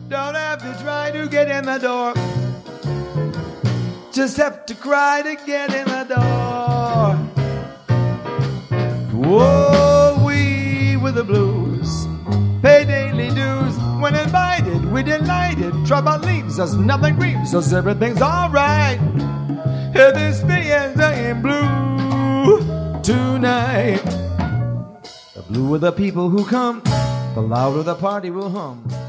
Don't have to try to get in the door. Just have to cry to get in the door. Whoa, we with the blues pay daily dues. When invited, we're delighted. Trouble leaves us, nothing grieves us, everything's alright. If this feeling's ain't blue tonight. The bluer the people who come, the louder the party will hum.